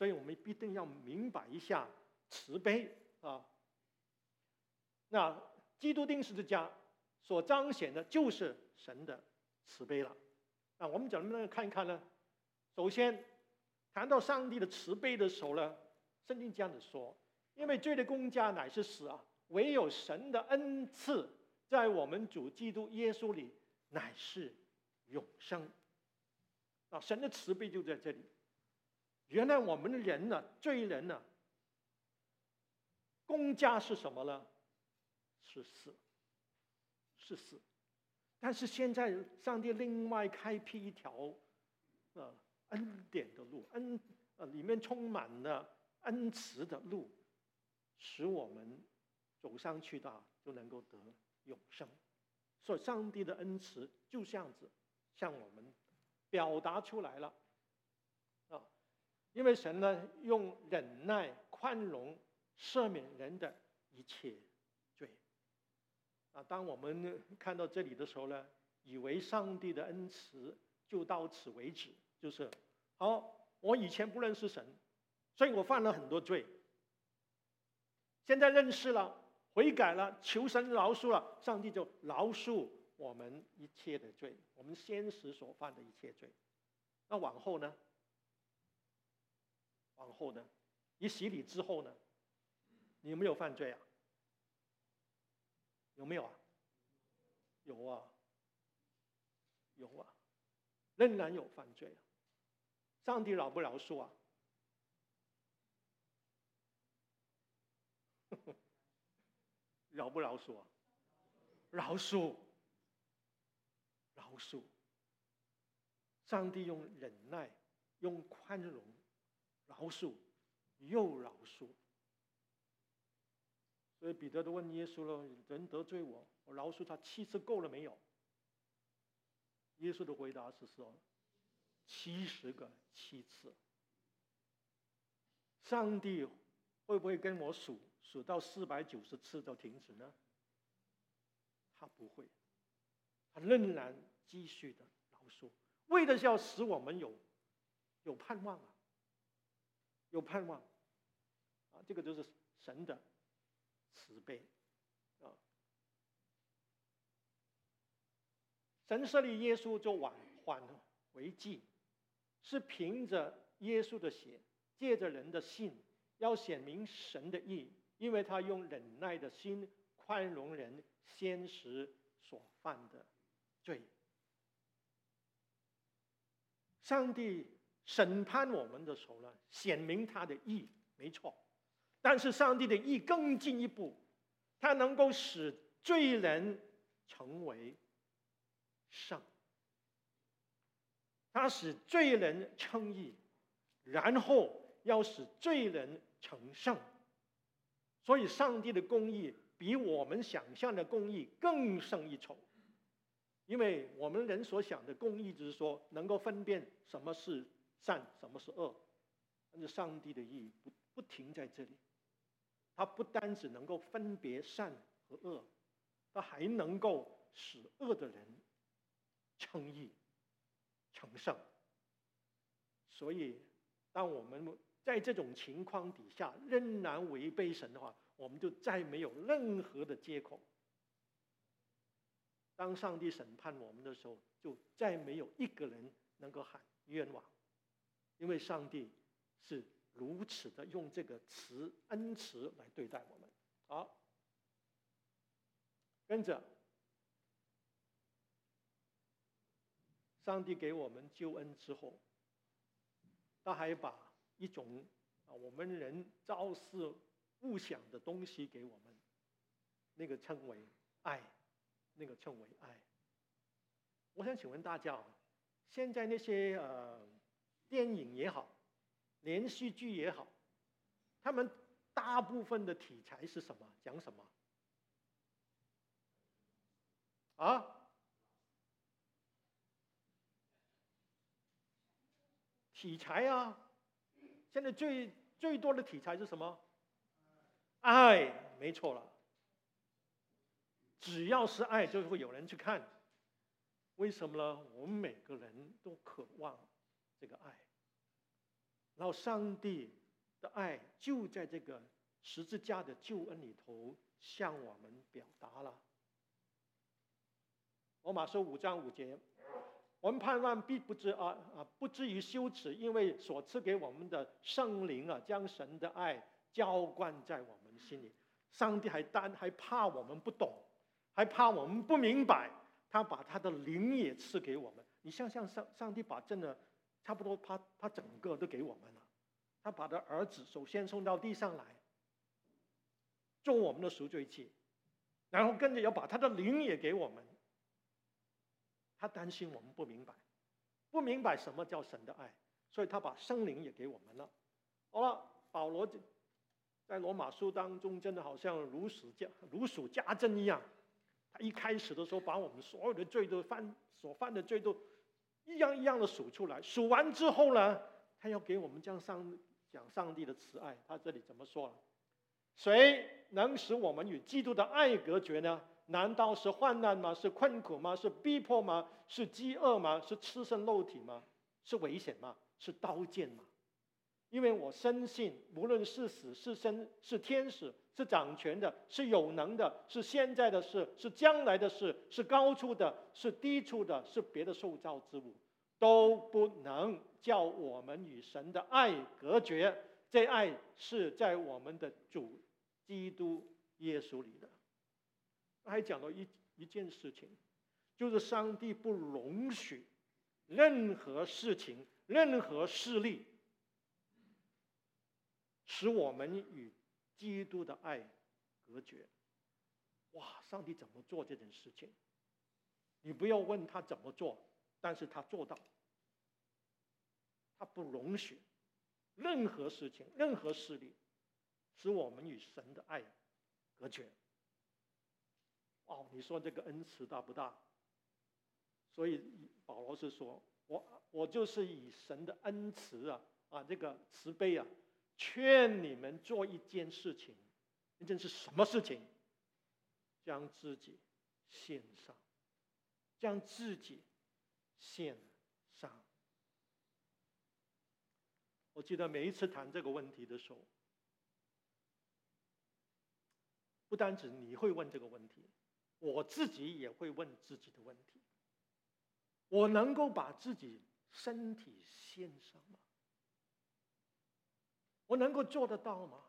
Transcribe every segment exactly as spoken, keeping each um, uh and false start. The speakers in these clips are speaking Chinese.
所以我们必定要明白一下慈悲啊。那基督钉十字架所彰显的就是神的慈悲了。那我们怎么样看一看呢？首先谈到上帝的慈悲的时候呢，圣经这样子说：因为罪的工价乃是死啊，唯有神的恩赐在我们主基督耶稣里乃是永生。啊，神的慈悲就在这里。原来我们的人呢，罪人呢，工价是什么呢？是死，是死。但是现在上帝另外开辟一条呃恩典的路，恩呃里面充满了恩慈的路，使我们走上去的就能够得永生。所以上帝的恩慈就这样子向我们表达出来了啊！因为神呢用忍耐、宽容赦免人的一切罪啊。当我们看到这里的时候呢，以为上帝的恩慈就到此为止，就是好，我以前不认识神，所以我犯了很多罪，现在认识了，悔改了，求神饶恕了，上帝就饶恕我们一切的罪，我们先时所犯的一切罪。那往后呢？往后呢？一洗礼之后呢？你有没有犯罪啊？有没有啊？有啊，有啊，仍然有犯罪啊。上帝饶不饶恕啊？饶不饶恕啊？饶恕，饶恕。上帝用忍耐，用宽容，饶恕，又饶恕。所以彼得都问耶稣了：人得罪我，我饶恕他七次够了没有？耶稣的回答是说：七十个七次。上帝会不会跟我数数到四百九十次就停止呢？他不会，他仍然继续的饶恕，为的是要使我们有有盼望啊，有盼望啊！这个就是神的慈悲啊！神设立耶稣做挽挽回祭，是凭着耶稣的血，借着人的信，要显明神的义，因为他用忍耐的心宽容人先时所犯的罪。上帝审判我们的时候呢，显明他的义，没错。但是上帝的义更进一步，他能够使罪人成为圣，他使罪人称义，然后要使罪人成圣。所以上帝的公义比我们想象的公义更胜一筹。因为我们人所想的公义，只是说能够分辨什么是善，什么是恶。但是上帝的义不不停在这里，他不单只能够分别善和恶，他还能够使恶的人称义成圣。所以当我们在这种情况底下仍然违背神的话，我们就再没有任何的借口。当上帝审判我们的时候，就再没有一个人能够喊冤枉，因为上帝是如此的用这个慈恩慈来对待我们。好，跟着上帝给我们救恩之后，他还把一种啊我们人朝思暮想的东西给我们，那个称为爱。那个称为爱。我想请问大家，现在那些呃电影也好，连续剧也好，他们大部分的题材是什么？讲什么？啊？题材啊！现在最最多的题材是什么？爱，没错了。只要是爱，就会有人去看。为什么呢？我们每个人都渴望这个爱。 然后上帝的爱就在这个十字架的救恩里头向我们表达了。罗马书五章五节，我们盼望必不知啊啊不至于羞耻，因为所赐给我们的圣灵啊，将神的爱浇灌在我们心里。上帝还担还怕我们不懂，还怕我们不明白，他把他的灵也赐给我们。你想想上上帝把真的差不多他他整个都给我们了，他把他儿子首先送到地上来，做我们的赎罪祭，然后跟着要把他的灵也给我们。他担心我们不明白，不明白什么叫神的爱，所以他把圣灵也给我们了。好了，保罗在罗马书当中真的好像如数家如数家珍一样，他一开始的时候把我们所有的罪都犯所犯的罪都一样一样的数出来，数完之后呢，他要给我们讲上讲上帝的慈爱。他这里怎么说了？谁能使我们与基督的爱隔绝呢？难道是患难吗？是困苦吗？是逼迫吗？是饥饿吗？是赤身露体吗？是危险吗？是刀剑吗？因为我深信，无论是死是生，是天使，是掌权的，是有能的，是现在的事，是将来的事，是高处的，是低处的，是别的受造之物，都不能叫我们与神的爱隔绝。这爱是在我们的主基督耶稣里的。还讲到一一件事情，就是上帝不容许任何事情、任何势力使我们与基督的爱隔绝。哇，上帝怎么做这件事情？你不要问他怎么做，但是他做到。他不容许任何事情、任何势力使我们与神的爱隔绝。哦，你说这个恩慈大不大？所以保罗是说，我我就是以神的恩慈啊啊这个慈悲啊，劝你们做一件事情。那件是什么事情？将自己献上，将自己献上。我记得每一次谈这个问题的时候，不单止你会问这个问题，我自己也会问自己的问题：我能够把自己身体献上吗？我能够做得到吗？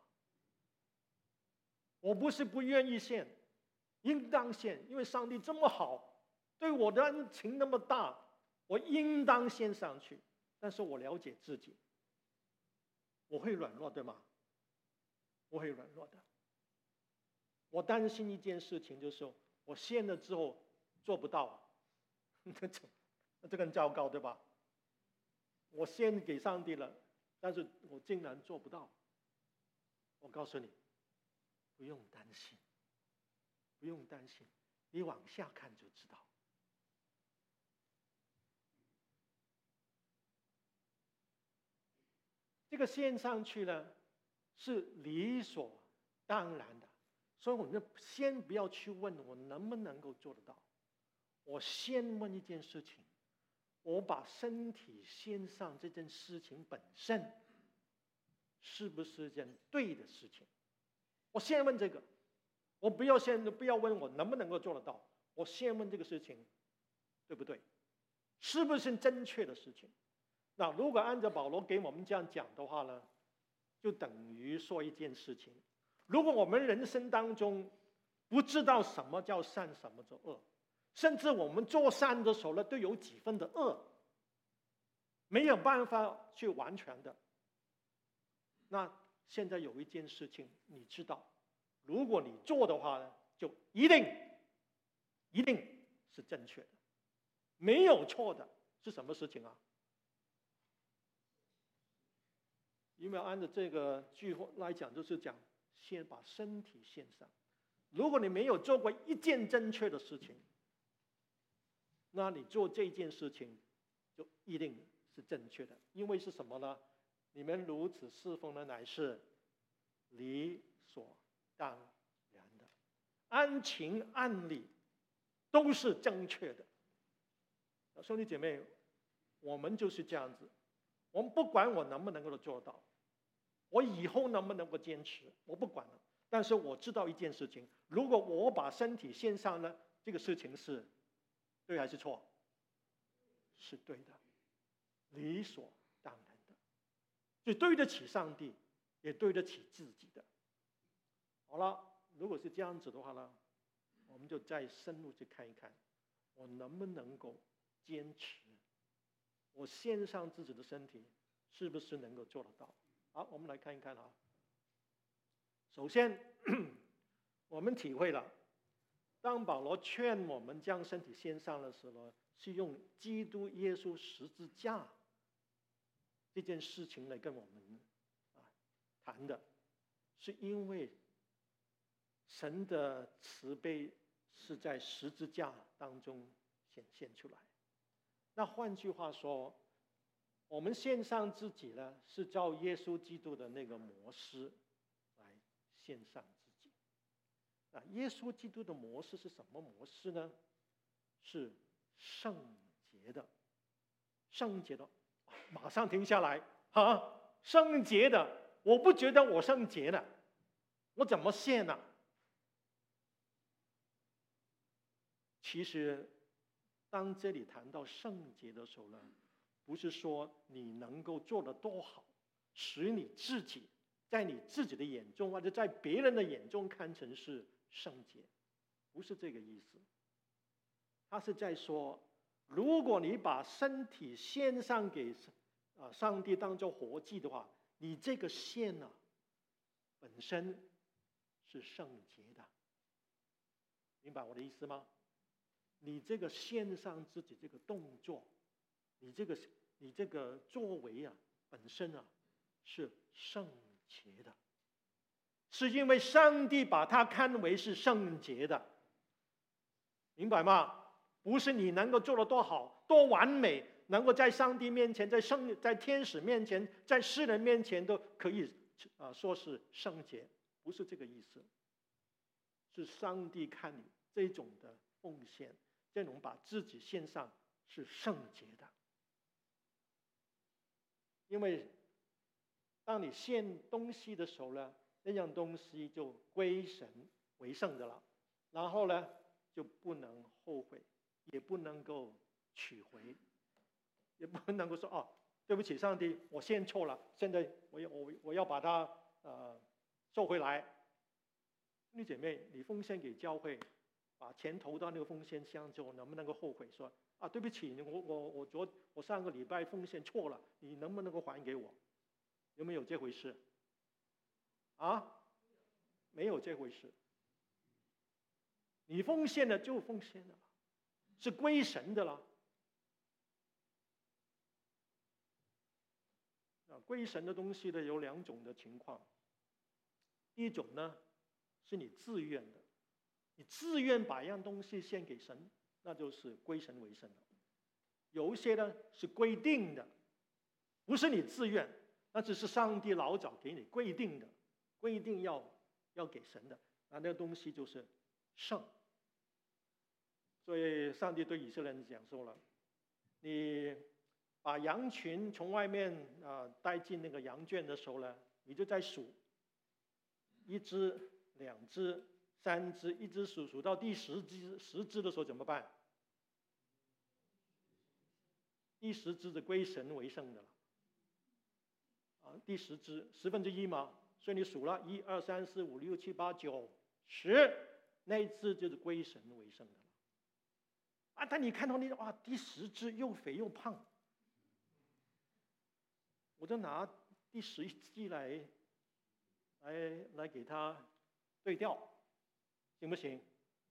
我不是不愿意献，应当献，因为上帝这么好，对我的恩情那么大，我应当献上去。但是我了解自己，我会软弱，对吗？我会软弱的。我担心一件事情，就是我献了之后做不到，这这更糟糕，对吧？我献给上帝了，但是我竟然做不到。我告诉你，不用担心，不用担心，你往下看就知道。这个献上去呢，是理所当然的。所以我们先不要去问我能不能够做得到，我先问一件事情：我把身体献上这件事情本身是不是件对的事情？我先问这个，我不要先不要问我能不能够做得到，我先问这个事情对不对，是不是正确的事情？那如果按照保罗给我们这样讲的话呢，就等于说一件事情：如果我们人生当中不知道什么叫善，什么叫恶，甚至我们做善的时候呢，都有几分的恶，没有办法去完全的。那现在有一件事情你知道，如果你做的话呢，就一定一定是正确的，没有错的。是什么事情啊？因为按照这个句话来讲，就是讲先把身体献上。如果你没有做过一件正确的事情，那你做这件事情就一定是正确的。因为是什么呢？你们如此侍奉的乃是理所当然的，按情按理都是正确的。兄弟姐妹，我们就是这样子， 我们不管我能不能够做到，我以后能不能够坚持，我不管了。但是我知道一件事情，如果我把身体献上呢，这个事情是对还是错？是对的，理所当然的，就对得起上帝，也对得起自己的。好了，如果是这样子的话呢，我们就再深入去看一看，我能不能够坚持，我献上自己的身体，是不是能够做得到？好，我们来看一看啊。首先，我们体会了，当保罗劝我们将身体献上的时候，是用基督耶稣十字架这件事情来跟我们啊谈的，是因为神的慈悲是在十字架当中显现出来。那换句话说，我们献上自己呢，是照耶稣基督的那个模式来献上自己。啊，耶稣基督的模式是什么模式呢？是圣洁的，圣洁的，马上停下来啊！圣洁的，我不觉得我圣洁了，我怎么献呢？其实，当这里谈到圣洁的时候呢，不是说你能够做得多好，使你自己在你自己的眼中或者在别人的眼中看成是圣洁，不是这个意思。他是在说，如果你把身体献上给啊上帝当作活祭的话，你这个献呢、啊，本身是圣洁的，明白我的意思吗？你这个献上自己这个动作，你这个你这个作为啊，本身啊是圣洁的，是因为上帝把它看为是圣洁的，明白吗？不是你能够做得多好、多完美，能够在上帝面前、在圣、在天使面前、在世人面前都可以啊、呃、说是圣洁，不是这个意思。是上帝看你这种的奉献，这种把自己献上是圣洁的。因为当你献东西的时候呢，那样东西就归神为圣的了，然后呢就不能后悔。也不能够取回，也不能够说哦，对不起，上帝，我献错了，现在我要我我要把它呃收回来。兄弟姐妹，你奉献给教会，把钱投到那个奉献箱之后，能不能够后悔说啊，对不起，我我我昨我上个礼拜奉献错了，你能不能够还给我？有没有这回事？啊，没有这回事。你奉献了就奉献了。是归神的了。啊，归神的东西呢有两种的情况。第一种呢，是你自愿的，你自愿把一样东西献给神，那就是归神为圣了。有一些呢是规定的，不是你自愿，那只是上帝老早给你规定的，规定要要给神的，那那个东西就是圣。所以上帝对以色列人讲说了，你把羊群从外面啊、呃、带进那个羊圈的时候呢，你就在数，一只、两只、三只，一直数数到第十只，十只的时候怎么办？第十只的归神为圣的了。啊，第十只十分之一嘛，所以你数了一二三四五六七八九十，那一只就是归神为圣的了。啊！但你看到那哇，第十只又肥又胖，我就拿第十一只来，来来给它对调，行不行？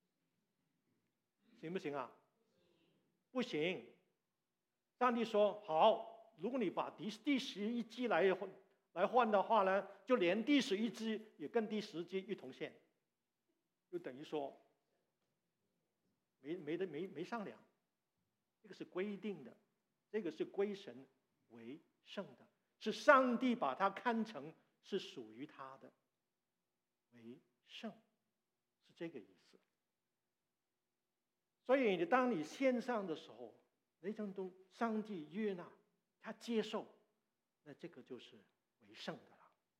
行不行啊？不行。上帝说好，如果你把第第十一只来来换的话呢，就连第十一只也跟第十只一同献，就等于说。没没得没没商量，这个是规定的，这个是归神为圣的，是上帝把它看成是属于他的为圣，是这个意思。所以你当你献上的时候，那种东上帝悦纳，他接受， 那这个就是为圣的了。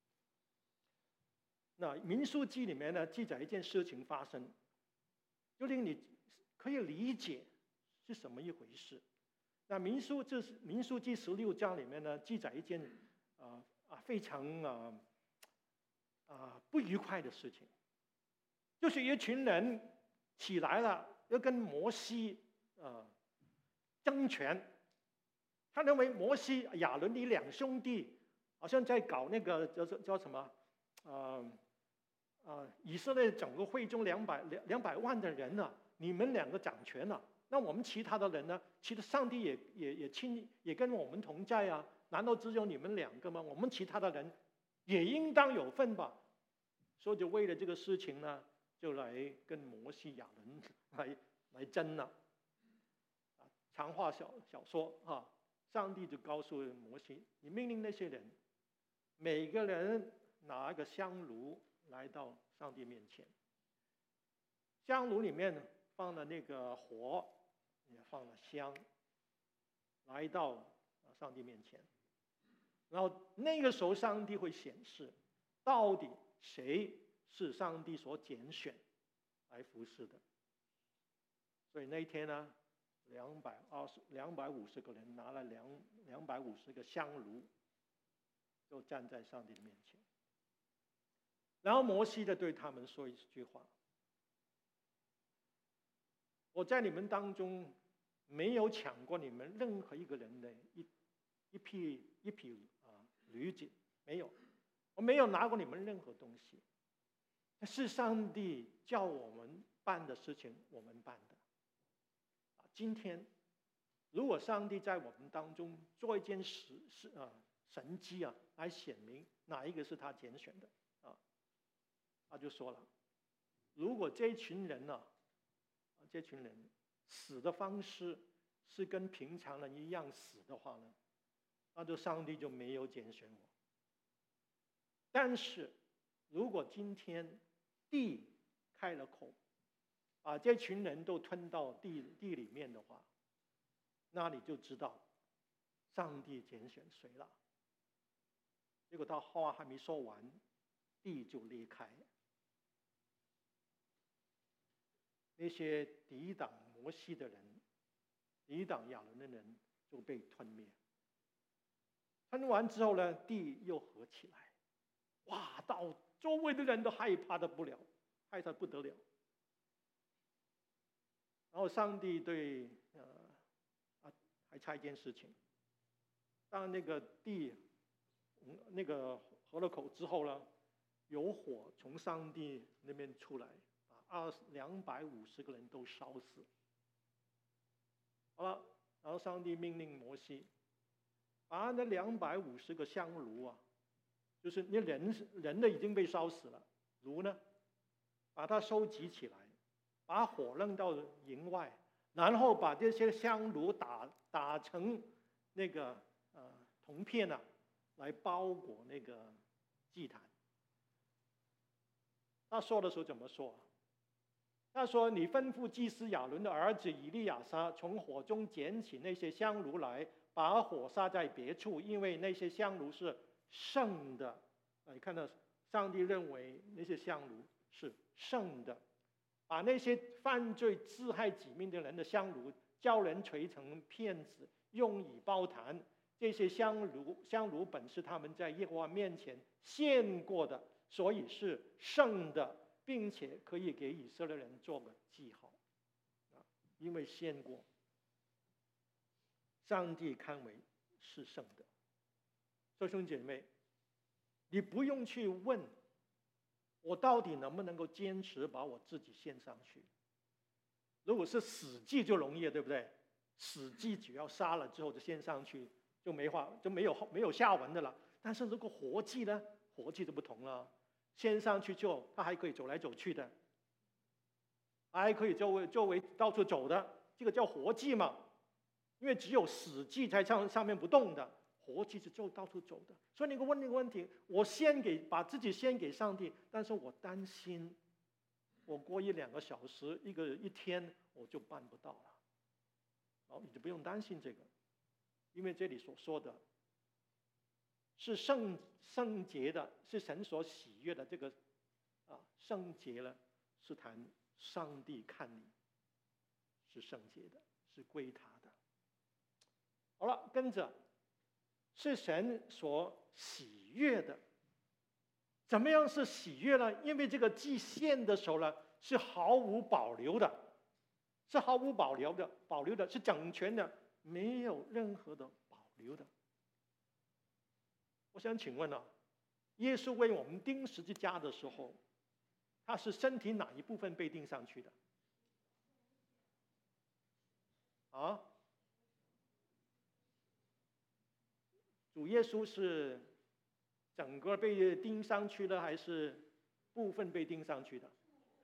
那民数记里面呢，记载一件事情发生，就令你可以理解是什么一回事。那民数这是民数记十六章里面呢，记载一件啊啊非常啊啊不愉快的事情，就是一群人起来了，要跟摩西呃争权。他认为摩西、亚伦的两兄弟好像在搞那个叫叫什么呃呃以色列整个会中两百两两百万的人呢、啊，你们两个掌权了、啊。那我们其他的人呢？其实上帝也也也亲也跟我们同在啊！难道只有你们两个吗？我们其他的人也应当有份吧？所以就为了这个事情呢，就来跟摩西、亚伦来来争了。啊，长话小小说啊，上帝就告诉摩西：你命令那些人，每个人拿一个香炉来到上帝面前，香炉里面放了那个火。也放了香，来到上帝面前，然后那个时候上帝会显示，到底谁是上帝所拣选来服侍的。所以那一天呢，两百二十、两百五十个人拿了两两百五十个香炉，就站在上帝的面前。然后摩西就对他们说一句话：我在你们当中没有抢过你们任何一个人的一一匹一匹啊驴子，没有，我没有拿过你们任何东西。是上帝叫我们办的事情，我们办的。啊，今天如果上帝在我们当中做一件事事啊神迹啊，来显明哪一个是他拣选的啊，他就说了，如果这群人呢、啊，这群人死的方式是跟平常人一样死的话呢，那就上帝就没有拣选我。但是如果今天地开了口，把这群人都吞到地地里面的话，那你就知道上帝拣选谁了。结果他话还没说完，地就裂开，那些抵挡摩西的人、抵挡亚伦的人就被吞灭。吞完之后呢，地又合起来，哇，到周围的人都害怕的不了，害怕不得了。然后上帝对呃啊还差一件事情，当那个地那个合了口之后呢，有火从上帝那边出来，把二两百五十个人都烧死。好了，然后上帝命令摩西，把那两百五十个香炉啊，就是那人人呢已经被烧死了，炉呢，把它收集起来，把火扔到营外，然后把这些香炉打打成那个呃铜片啊，来包裹那个祭坛。他说的时候怎么说？他说：“你吩咐祭司亚伦的儿子以利亚撒，从火中捡起那些香炉来，把火撒在别处，因为那些香炉是圣的。”你看到上帝认为那些香炉是圣的，把那些犯罪自害己命的人的香炉，叫人锤成片子，用以包坛。这些香炉香炉本是他们在耶和华面前献过的，所以是圣的，并且可以给以色列人做个记号，因为献过，上帝看为是圣的。弟兄姐妹，你不用去问我到底能不能够坚持把我自己献上去。如果是死祭就容易了，对不对？死祭只要杀了之后就献上去，就没话就没有没有下文的了。但是如果活祭呢？活祭就不同了，献上去之后，他还可以走来走去的，还可以周围周围到处走的，这个叫活祭嘛。因为只有死祭才上上面不动的，活祭是就到处走的。所以你问那个问题，我先给把自己先给上帝，但是我担心，我过一两个小时、一个一天我就办不到了。好，你就不用担心这个，因为这里所说的是圣圣洁的，是神所喜悦的。这个啊，圣洁了，是谈上帝看你是圣洁的，是归他的。好了，跟着是神所喜悦的。怎么样是喜悦呢？因为这个祭献的时候呢，是毫无保留的，是毫无保留的，保留的是整全的，没有任何的保留的。我想请问啊，耶稣为我们钉十字架的时候，他是身体哪一部分被钉上去的？啊？主耶稣是整个被钉上去的，还是部分被钉上去的？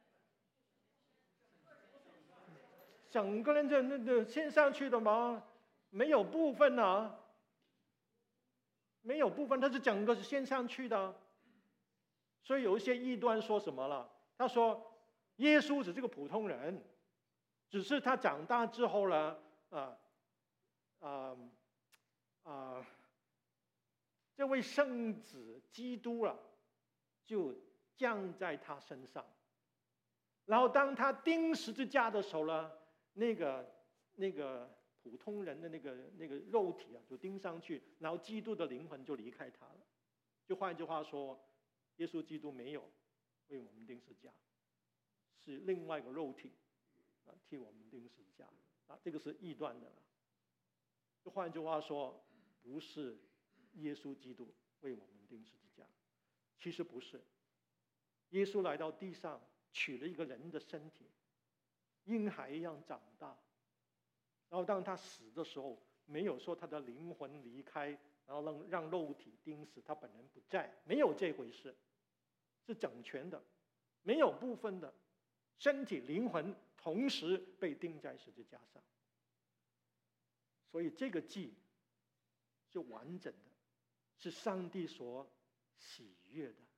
整个人这那那献上去的吗？没有部分啊，没有部分，他是整个是献上去的。所以有一些异端说什么了？他说耶稣只是个普通人，只是他长大之后呢，啊啊啊，这位圣子基督啊，就降在他身上。然后当他钉十字架的时候呢，那个那个普通人的那个那个肉体啊，就钉上去，然后基督的灵魂就离开他了。就换句话说，耶稣基督没有为我们钉十字架，是另外一个肉体啊替我们钉十字架啊，这个是异端的了。就换句话说，不是耶稣基督为我们钉十字架，其实不是。耶稣来到地上，取了一个人的身体，婴孩一样长大。然后当他死的时候，没有说他的灵魂离开，然后让让肉体钉死，他本人不在，没有这回事，是整全的，没有部分的，身体灵魂同时被钉在十字架上。所以这个祭是完整的，是上帝所喜悦的。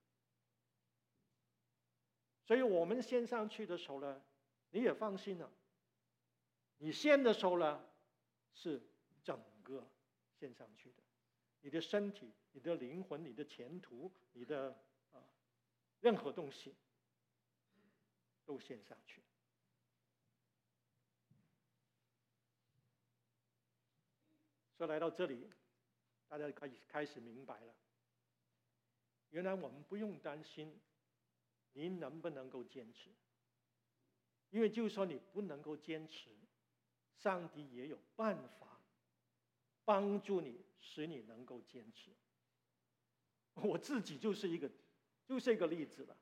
所以我们献上去的时候呢，你也放心了，你献的时候呢，是整个献上去的，你的身体、你的灵魂、你的前途、你的啊任何东西都献上去。所以来到这里，大家可以开始明白了，原来我们不用担心您能不能够坚持，因为就算你不能够坚持，上帝也有办法帮助你，使你能够坚持。我自己就是一个就是一个例子了。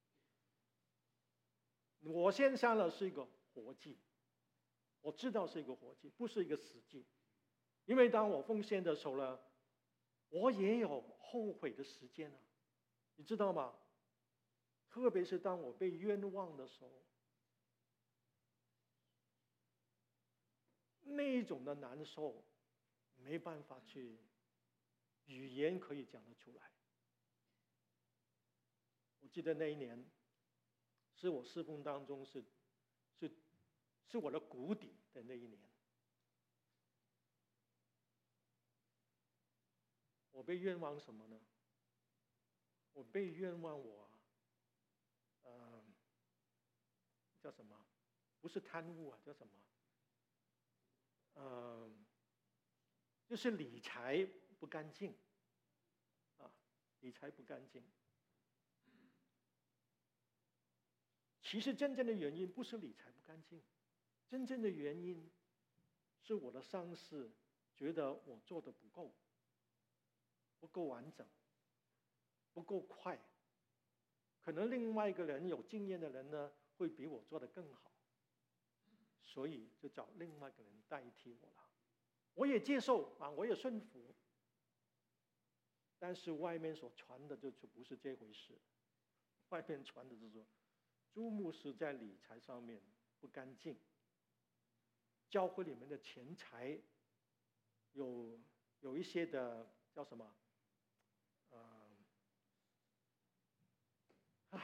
我献上了是一个活祭，我知道是一个活祭，不是一个死祭。因为当我奉献的时候呢，我也有后悔的时间啊，你知道吗？特别是当我被冤枉的时候，那种的难受，没办法去语言可以讲得出来。我记得那一年，是我侍奉当中是是是我的谷底的那一年。我被冤枉什么呢？我被冤枉我，呃，叫什么？不是贪污啊，叫什么？呃，就是理财不干净，啊，理财不干净。其实真正的原因不是理财不干净，真正的原因是我的上司觉得我做的不够。不够完整，不够快，可能另外一个人有经验的人呢，会比我做得更好，所以就找另外一个人代替我了。我也接受啊，我也顺服，但是外面所传的就就不是这回事，外面传的就是说，朱牧师在理财上面不干净，教会里面的钱财有有一些的叫什么？呃，啊，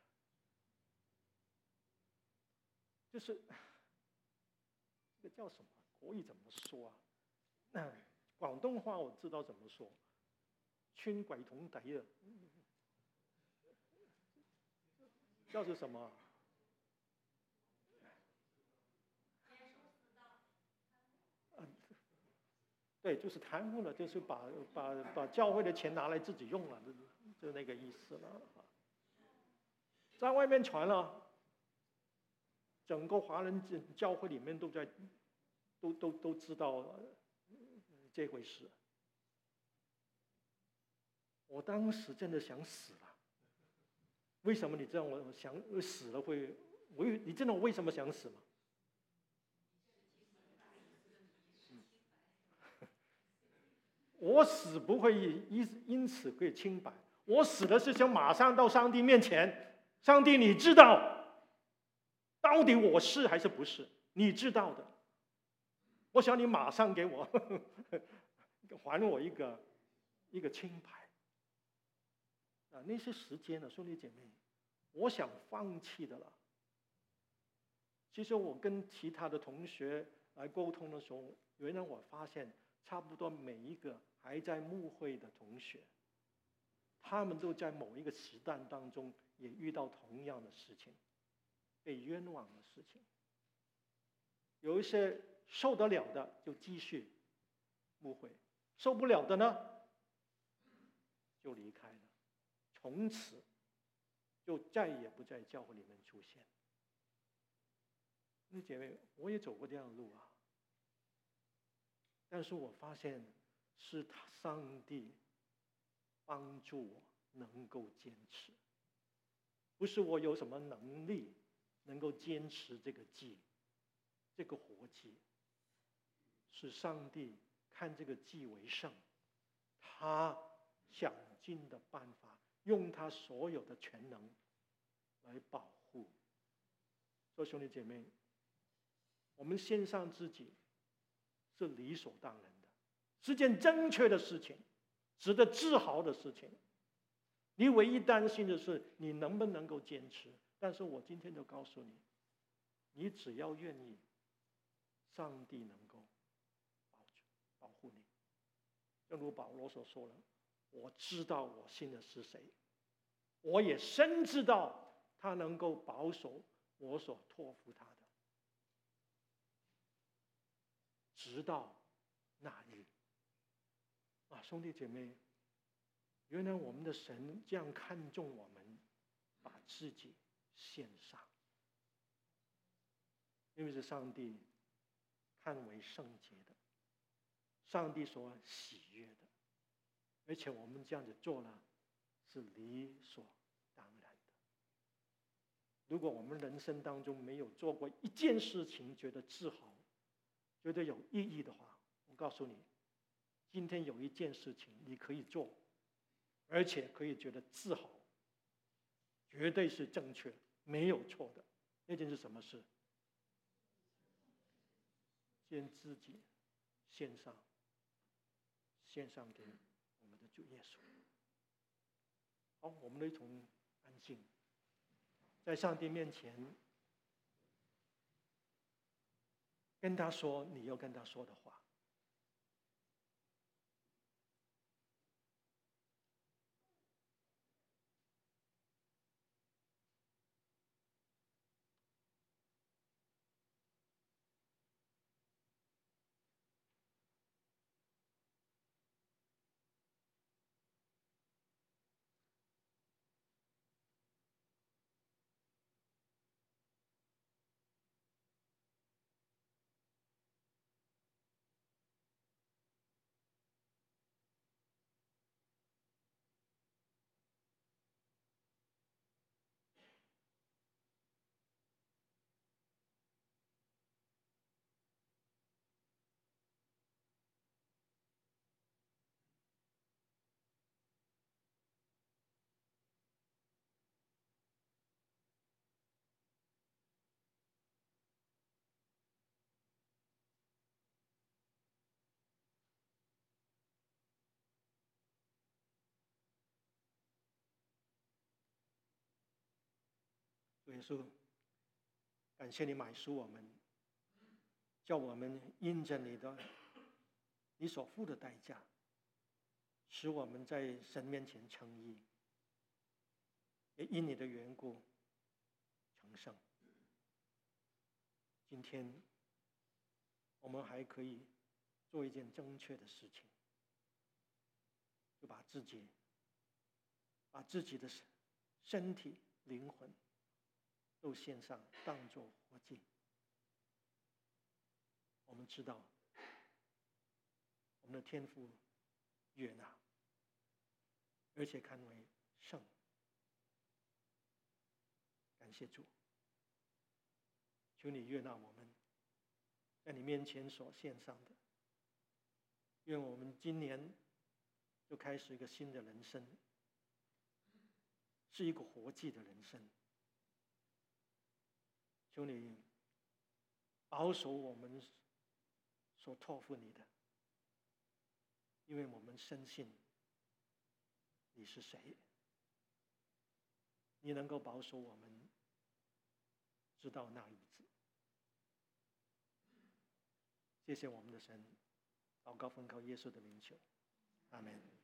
就是这个叫什么？国语怎么说啊？广东话我知道怎么说， 穿鬼筒底啊，叫是什么？对，就是贪污了，就是把把把教会的钱拿来自己用了，就就那个意思了。在外面传了，整个华人教会里面都在都都都知道这回事。我当时真的想死了。为什么你这样？我想死了会，我你知道我为什么想死吗？我死不会因因此可以清白，我死的是想马上到上帝面前，上帝你知道，到底我是还是不是？你知道的，我想你马上给我还我一个一个清白。啊，那些时间呢，兄弟姐妹，我想放弃的了。其实我跟其他的同学来沟通的时候，原来我发现差不多每一个还在牧会的同学，他们都在某一个时代当中也遇到同样的事情，被冤枉的事情。有一些受得了的就继续牧会，受不了的呢就离开了，从此就再也不在教会里面出现。那姐妹，我也走过这样的路啊，但是我发现是上帝帮助我能够坚持，不是我有什么能力能够坚持这个祭，这个活祭，是上帝看这个祭为圣，他想尽的办法，用他所有的全能来保护。所以兄弟姐妹，我们献上自己是理所当然的，是件正确的事情，值得自豪的事情。你唯一担心的是你能不能够坚持，但是我今天就告诉你，你只要愿意，上帝能够保护你。正如保罗所说的，我知道我信的是谁，我也深知道他能够保守我所托付他的，直到那日。啊，兄弟姐妹，原来我们的神这样看重我们，把自己献上，因为是上帝看为圣洁的，上帝所喜悦的，而且我们这样子做了是理所当然的。如果我们人生当中没有做过一件事情觉得自豪，觉得有意义的话，我告诉你，今天有一件事情你可以做，而且可以觉得自豪，绝对是正确没有错的。那件是什么事？将自己献上，献上给我们的主耶稣。好，我们一同安静，在上帝面前跟他说你要跟他说的话。主耶稣，感谢你买赎我们，叫我们因着你的你所付的代价， 使我们在神面前称义，也因你的缘故成圣。今天我们还可以做一件正确的事情，就把自己把自己的身体灵魂都献上，当作活祭。我们知道我们的天父悦纳，而且看为圣。感谢主，求你悦纳我们在你面前所献上的。愿我们今年就开始一个新的人生，是一个活祭的人生。求你保守我们所托付你的，因为我们深信你是谁，你能够保守我们直到那日子。谢谢我们的神，祷告奉靠耶稣的名求，阿们。